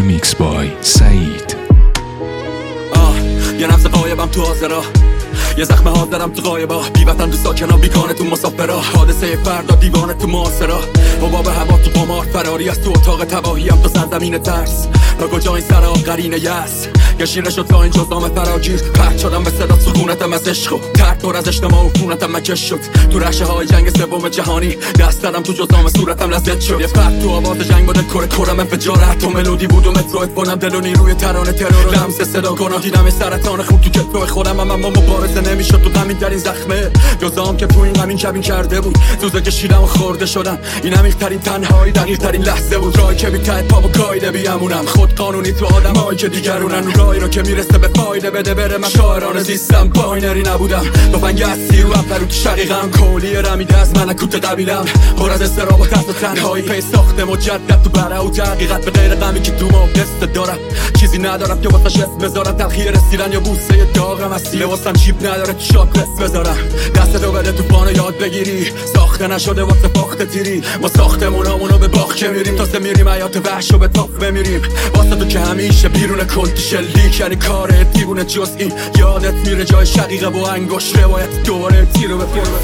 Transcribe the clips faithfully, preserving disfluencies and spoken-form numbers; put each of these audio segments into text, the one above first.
Remix by سعید. آه یه نفس قایبم تو حاضرا، یه زخم حاضرم تو غایبا، بی وطن تو ساکنا، بیگانه تو مسافرا، حادثه فردا دیوانه تو معاصرا، حباب هوا تو قمار، فراری از تو اتاق تباهیم تو سرزمین ترس، تا کجا این سرا قرینه یس یا شیره شد تا این جزام فراگیر، پرد شدم به صدا سکونتم از عشق و ترد دور از اجتماع و خونتم مکش شد، تو رشه های جنگ سوم جهانی دست دارم تو جزام صورتم لذت شد، یه فرد تو آواز جنگ بوده کره کرم انفجاره، تو ملودی بود و مترو کنم دل و نیروی ترانه ترور لمس صدا کنم، دیدم سرطان خون تو کتف خودم، اما مبارزه نمیشد تو غمین ترین زخمه، جزام که تو این غمین کبین کرده بود، زوزه کشیدم و خورده شدم، این عمیق ترین تنهایی دقیق ترین لحظه بود، راهی که بی ته پا و کایده بیامونم، خود قانونی تو آدمایی که دیگرونن، راهی رو که میرسه به فایده بده بره، من شاعرانه زیستم باینری نبودم، تفنگ اصلی و اپلو تو شقیقم، کولی رمیده از من کوت قبیلم، پر از استراب و ترس و تنهایی، پی ساخت مجدد تو بره و تحقیقت به غیر غمی که تو ما قصه دارم، چیزی ندارم که واسش اسم بذارم، تلخی رسیدن یا بوسه داغم هستی، لباسم جیب نداره تو شاپ قص بذارم، دست تو بده تو پانو یاد بگیری، ساخته نشده واسه فاخت تیری، ما ساختمونامونو به باغچه میریم، تازه میریم حیات وحشو به تاف بمیریم، واسه تو که همیشه بیرون کلت شلیک، یعنی کاره دیوونه جز این، یادت میره جای شقیقه و انگوش، روایت دوباره تیرو به فیلم.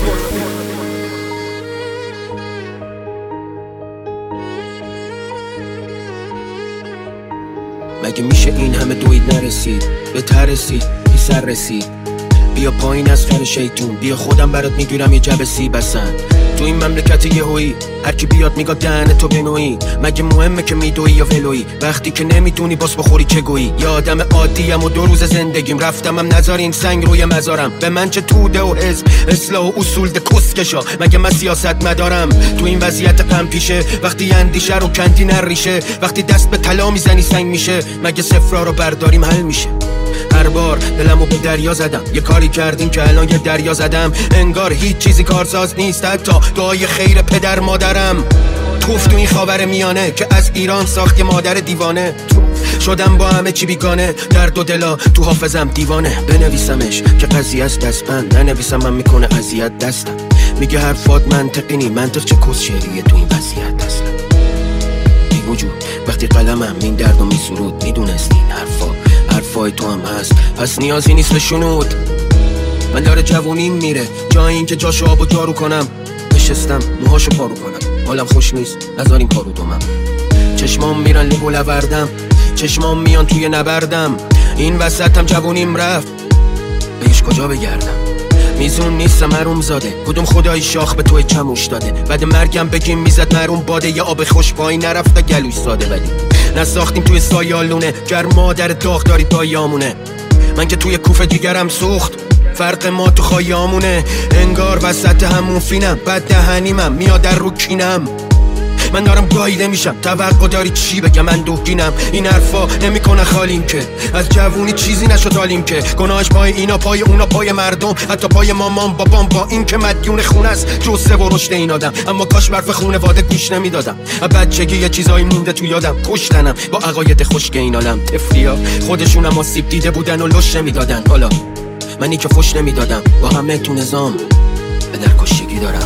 مگه میشه این همه دوید نرسید به ترسید بی سر رسید، بیا پایین از خر شیطون، بیا خودم برات میگیرم یه جب سیب بسن، تو این مملکت یهویی هر کی بیاد میگه دهن تو بنویی، مگه مهمه که میدوی یا ولویی، وقتی که نمیتونی باز بخوری چه گویی، یا آدم عادیم و دو روز زندگیم رفتمم نذار این سنگ روی مزارم، به من چه توده و حزب اصلاح و اصول ده کسکشا، مگه من سیاست مدارم تو این وضعیت غم پیشه، وقتی اندیشه رو کندی نریشه، وقتی دست به طلا میزنی سنگ میشه، مگه صفرا رو برداریم حل میشه، هر بار دلمو به دریا زدم، یه کاری کردیم که الان یه دریا زدم، انگار هیچ چیزی کارساز نیست، حتی دعای خیر پدر مادرم، توف تو این خاور میانه که از ایران ساخت یه مادر دیوانه، شدم با همه چی بیگانه، درد و دلا تو حافظم دیوانه، بنویسمش که قضیه از دستبند، ننویسم من میکنه اذیت دستم، میگه حرفات منطقی نی، منطق چه کس شعریه تو این وضعیت اصلا، بی وجود وقتی قلمم این دردو میسرود، میدونستی این حرفا حرفای تو هم هست، پس نیازی نیست به شنود، من داره جوونیم میره، جای این که جاشو آب و جارو کنم، نشستم موهاشو پارو کنم، حالم خوش نیست نذاریم پارو دومم، چشمام میرن لیبو لوردم، چشمام میان توی نبردم، این وسطم جوونیم رفت بهش کجا بگردم، میزون نیستم حروم زاده، کدوم خدای شاخ به توی چموش داده، بعد مرگم بگیم میزد محروم باده، یا آب خوش پایین نرفته گلوش ساده، ولی نساختیم توی سایالونه، گر مادر داغ داری دایامونه، من که توی کوفه دیگرم سوخت، فرق ما تو خایامونه، انگار وسط همون فینم، بد دهنیمم میاد در رو کینم، من دارم گاییده میشم، توقع داری چی بگم، من دوگینم، این حرفا نمیکنه خالیم که از جوونی چیزی نشد حالیم که، گناهش پای اینا پای اونا پای مردم، حتی پای مامان بابام، با این که مدیون خونه است جسه و رشد این آدم، اما کاش برف خونواده گوش نمیدادم، بچگی یه چیزایی مونده تو یادم، کشتنم با عقاید خشک این عالم، افریا خودشونم آسیب دیده بودن و لش نمیدادن، حالا منی که فش نمیدادم، با همه تو نظام به در کشگی دارم.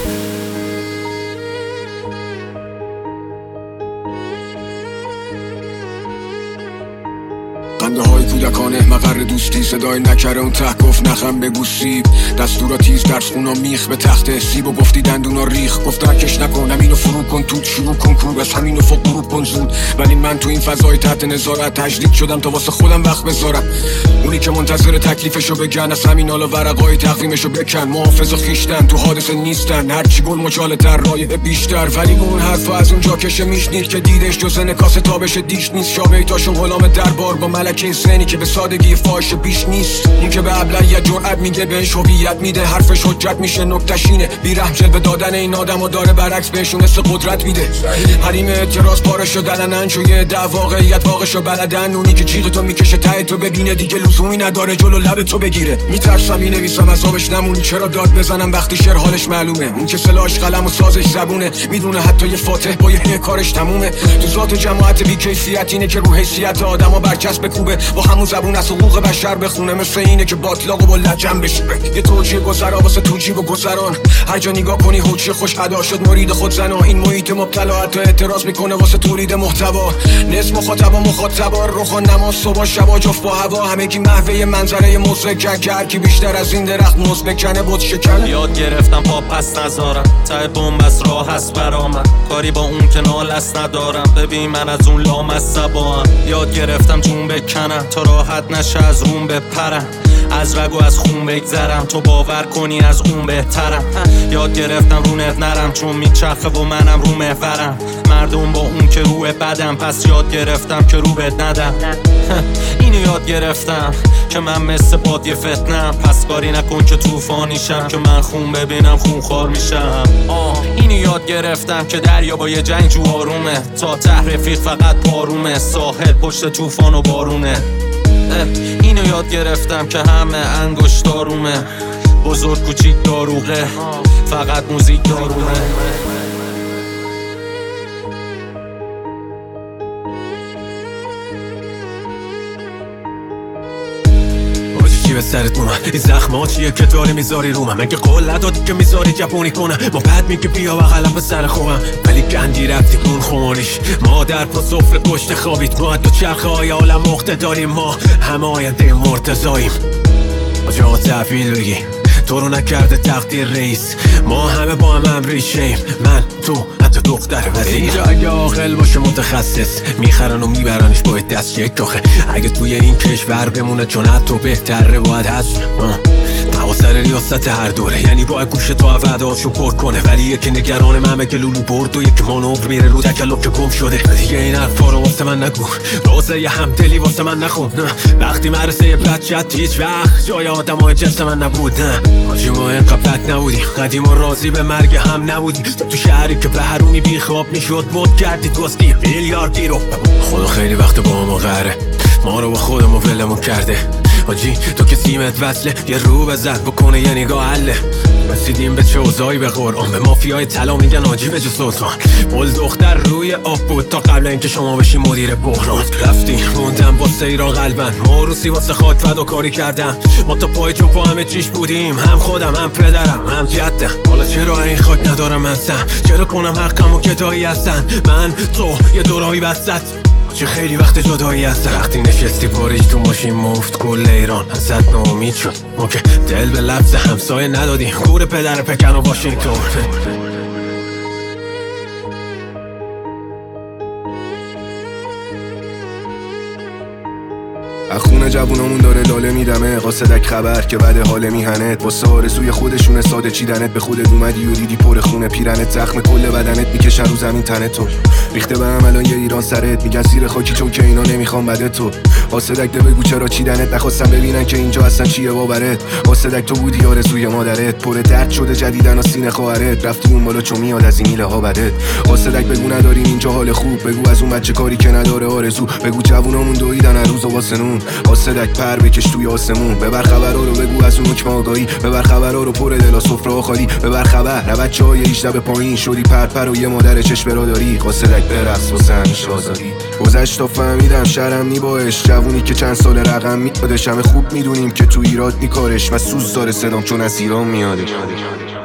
خنده های کودکانه مقر دوستی، صدای نکره اون ته گفت نخم بگو سیب، دستورا تیز درس خونا میخ به تخت سیب، و گفتی دندونا ریخ، گفت رکش نکنم اینو فرو کن توت شروع کن کور، از همینو فوق غروب کن زود، ولی من تو این فضای تحت نظارت تجدید شدم تا واسه خودم وقت بذارم، اونی که منتظر تکلیفشو بگن، از همین حالا ورقای تقویمشو بکن، محافظ و خیشتن تو حادثه نیستن، هرچی گل مجال تر رایه بیشتر، ولی اون حرفا از اونجا کشه میشنید که دیدش جز نکاس تابش دیش نیست، شابیتاشون غلام دربار با ملکه زنی که به سادگی فاش بیش نیست، اون که به ابلهیت جرأت میگه بهش هویت میده، حرفش حجت میشه نکته‌شینه، بی‌رحم جلوه دادن این آدمو داره برعکس بهشون حس قدرت میده، حریم اعتراض پاره شدن انجوی ده واقعیت واقعشو بلدن، اونی که جیغ تو میکشه ته تو ببینه دیگه لزومی نداره جلو لب تو بگیره، میترسم مینویسم عذابش نمونی، چرا داد بزنم وقتی شعر حالش معلومه، اون که سلاحش قلم و سازش زبونه، میدونه حتی یه فاتح با یه کارش تمومه، تو ذات جماعت بی‌کیفیت اینه که رو حیثیت آدمو برچسب خوبه با همون زبون از حقوق بشر بخونه، مثل اینه که باطلاقو با لجن بشوره. یه توجیه گذرا واسه تو جیب و گذران، هر جا نگاه کنی حجی خوش ادا شد مرید خود زنا. این محیط مبتلا حتی اعتراض میکنه واسه تولید محتوا. نصف مخاطبا مخاطبا روخان نماز صبح شبا جفت با هوا، همگی محوه منظره مزرکن که هر کی بیشتر از این درخت موز بکنه بود شکن. یاد گرفتم پا پس نذارم، ته بومبست راه هست برامن، کاری با اون که نالست ندارم. ببین من از اون لامصبام، یاد گرفتم جون بکنم تا راحت نشه از روم بپرم، از رگ و از خون بگذرم تو باور کنی از اون بهترم. یاد گرفتم رو نت نرم چون میچرخه و منم رو محورم، مردم با اون که روح بدم، پس یاد گرفتم که رو بد ندم. اینو یاد گرفتم که من مثل بادی فتنم، پس کاری نکن که توفانیشم، که من خون ببینم خون خوار میشم. آه اینو یاد گرفتم که دریا با یه جنگجو آرومه، تا ته رفیق فقط پارومه، ساحل پشت طوفان و بارونه. اینو یاد گرفتم که همه انگشت دارومه، بزرگ کوچیک داروغه، فقط موزیک دارومه. چی به سرت مومن این زخمات چیه که داری میذاری رومم؟ مگه قول ندادی که میذاری جپونی کنم؟ ما بعد میگه بیا بغلم به سر خوبم، ولی گندی رفتی کون خماریش. مادر پا سفره پشت خوابید، ما دو چرخه های عالم مخته داریم، ما همه آینده مرتضاییم. جا تحویل بگی تو رو نکرده تقدیر رئیس، ما همه با هم هم ریشیم، من تو حتی دختر وزیر. اینجا اگه عاقل باشه متخصص میخرن و میبرنش با دست یک کاخه. اگه توی این کشور بمونه چون حتی بهتره باید هست سر ریاست هر دوره، یعنی باید گوش تو وعدهاشو پر کنه، ولی یکی نگران ممه که لولو برد و یکی مانور میره رو تکلب که گم شده. دیگه این حرفا رو واسه من نگو، رازه یه همدلی واسه من نخون. وقتی مرسه یه بچت هیچ وقت جای آدم های جنس من نبود. حاجی ما اینقدر بد نبودیم، قدیم و راضی به مرگ هم نبودیم. تو شهری که به حرومی بی خواب میشد مد کردید واستی میلیاردی رو. خدا خیلی وقت با ما قهره، ما رو با خودمون ولمون کرده. حاجی تو که سیمت وصله یه رو بزن بکنه یه نگاه حله. رسیدیم به چه اوضاعی به قرآن، به مافیای طلا میگن حاجی به جز سلطان. بول دختر روی آب بود تا قبل اینکه شما بشی مدیر بحران. رفتی موندم واسه ایران قلبن، ما روسی واسه خاک فداکاری کردم. ما تا پای جو با همه چیش بودیم، هم خودم هم پدرم هم جدم. حالا چرا این خاک ندارم من سم، چرا کنم حقم و کدایی هستن من تو یه دورایی وسط. چه خیلی وقت جدایی هست، وقتی نشستی پاریج تو ماشین مفت کل ایران ازت ناامید شد. ما که دل به لفظ همسایه ندادیم، گور پدر پکن و واشنگتن. از خونه جوونامون داره لاله میدمه، قاصدک خبر که بعد حال میهنت، واسه آرزوی خودشونه ساده چیدنت. به خودت اومدی و دیدی پر خونه پیرنت، زخم کل بدنت میکشن رو زمین تنت. تو ریخته به هم الان یه ایران سرت، میگن زیر خاکی چون که اینا نمیخوان بده تو. قاصدک ده بگو چرا چیدنت، نخواستم ببینن که اینجا اصلا چیه باورت. قاصدک تو بودی آرزوی مادرت، پر درد شده جدیدن و سینه خواهرت. رفتی اون بالا چون میاد از این میله ها بدت. قاصدک بگو نداریم اینجا حال خوب، بگو از اون بچه کاری که نداره آرزو. بگو جوونامون دویدن هر روز واسه نون. قاصدک پر بکش توی آسمون، ببر خبرها رو بگو از اون حکم آگاهی. ببر خبرها رو پر دل سفره خالی. ببر خبر نه بچه‌های هجده به پایین شدی پرپر و یه مادر چش برادری. قاصدک برقص واسه همیشه آزادی. گذشت تا فهمیدم شرم نی باش، جوونی که چند سال رقم میادش. همه خوب میدونیم که تو ایراد نی کارش، و سوز داره صدام چون از ایران میادش.